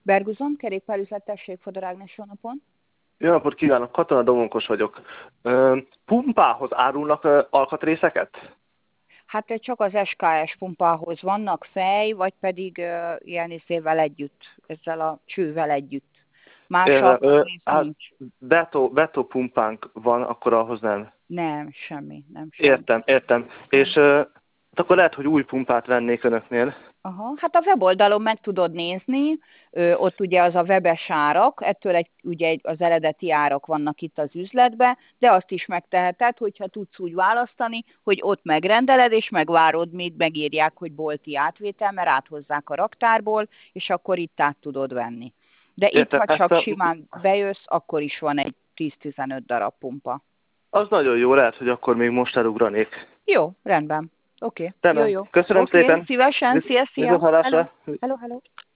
Berguzon, kerékpárüzlet, tessék, Fodor Ágnes, jó napon. Jó napot kívánok, Katona Domonkos vagyok. Pumpához árulnak alkatrészeket? Hát csak az SKS pumpához vannak fej, vagy pedig ilyen izével együtt, ezzel a csővel együtt. Más alkatrész Hát nincs. Beto pumpánk van, akkor ahhoz nem. Nem, semmi, nem semmi. Értem. És akkor lehet, hogy új pumpát vennék önöknél. Aha, hát a weboldalon meg tudod nézni, ott ugye az a webes árak, ettől ugye az eredeti árak vannak itt az üzletben, de azt is megteheted, hogyha tudsz úgy választani, hogy ott megrendeled, és megvárod, míg megírják, hogy bolti átvétel, mert áthozzák a raktárból, és akkor itt át tudod venni. De itt, Értem, ha csak simán bejössz, akkor is van egy 10-15 darab pumpa. az nagyon jó, lehet, hogy akkor még most elugranék. Jó, rendben. Oké, Jó. jó. Köszönöm Oké, szépen. szívesen, szia. Viszont Hello, hallásra. hello.